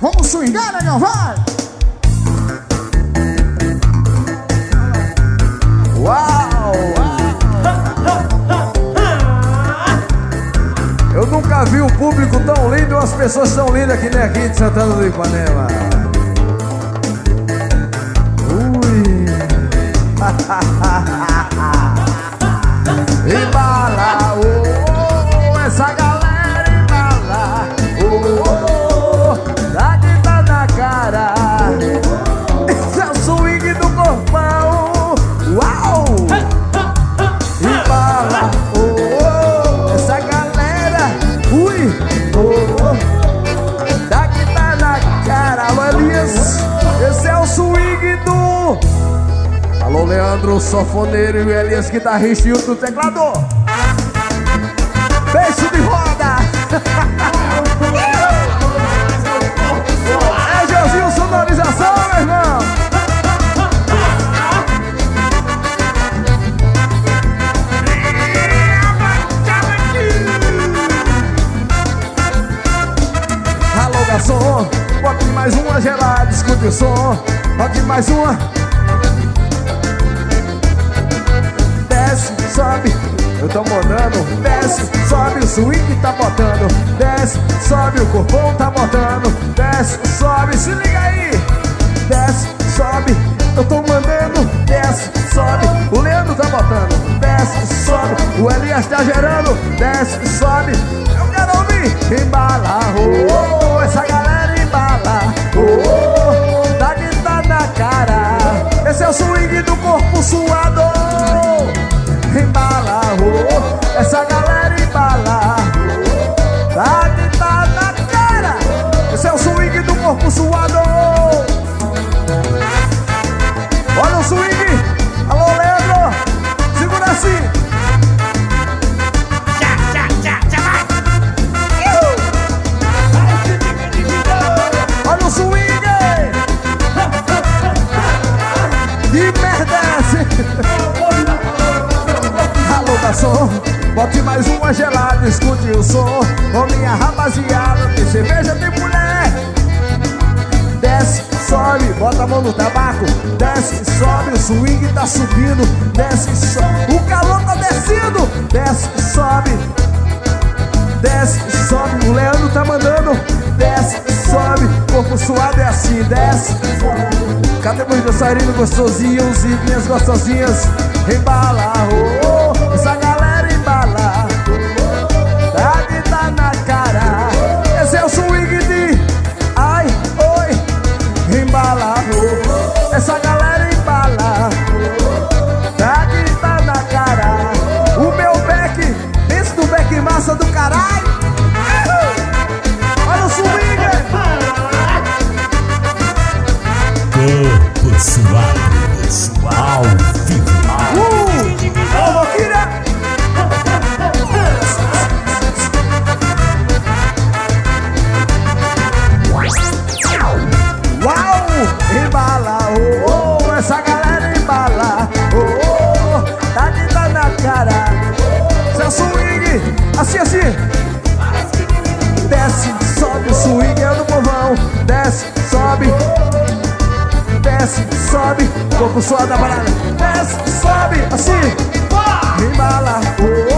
Vamos swingar, negão, vai! Uau! Eu nunca vi um público tão lindo e umas pessoas tão lindas que nem aqui de Santana do Ipanema. Ui! Embala, oh, essa galera embala, oh, daqui tá na cara. Esse é o swing do corpão, uau! Embala, oh, essa galera, ui, oh, daqui tá na cara. Alô, Elias, esse é o swing do... Alô, Leandro, sanfoneiro, e o Elias, guitarrista, e o do teclador. Beijo de roda. É, Joãozinho, sonorização, meu irmão. Alô, garçom, bote mais uma gelada, escute o som. Bote mais uma. Desce, sobe, eu tô botando. Desce, sobe, o swing tá botando. Desce, sobe, o corpão tá botando. Desce, sobe, se liga aí. Desce, sobe, eu tô mandando. Desce, sobe, o Leandro tá botando. Desce, sobe, o Elias tá gerando. Desce, sobe, eu quero ouvir. Embala, oh, oh, essa galera embala, oh, oh, daqui tá na cara. Esse é o swing do corpo suado. Embala, oh, essa galera embala, daqui tá na cara. Esse é o swing do corpo suado. Olha o swing. Alô, Leandro, segura assim. Olha o swing de merda. Alô, garçom, bote mais uma gelada, escute o som. Ô, minha rapaziada, tem cerveja, tem mulher. Desce, sobe, bota a mão no tabaco. Desce, sobe, o swing tá subindo. Desce, sobe, o calor tá descendo. Desce, sobe. Desce, sobe, o Leandro tá mandando. Desce, sobe, corpo suado é assim. Desce, cadê meus dançarinos gostosinhos e minhas gostosinhas? Embala, oh, oh, essa galera embala, daqui tá na cara. Esse é o swing de ai, oi. Embala, oh, oh, essa galera embala, daqui tá na cara. O meu back, esse do back massa do caralho. Olha o swing. Corpo suado, ao vivo. Alô, Kira. Uau, embala, oh, oh, essa galera embala, oh, oh, daqui tá na cara. Seu swing, assim, assim. Desce, sobe, o swing é do povão. Desce, sobe. Desce, sobe, corpo suado da parada. Desce, sobe, assim. Embala, oh,